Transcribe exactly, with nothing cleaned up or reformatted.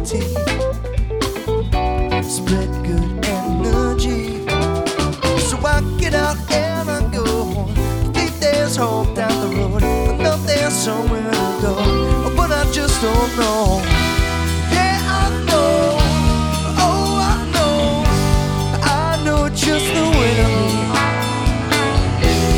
unity. Spread good energy. So I get out and I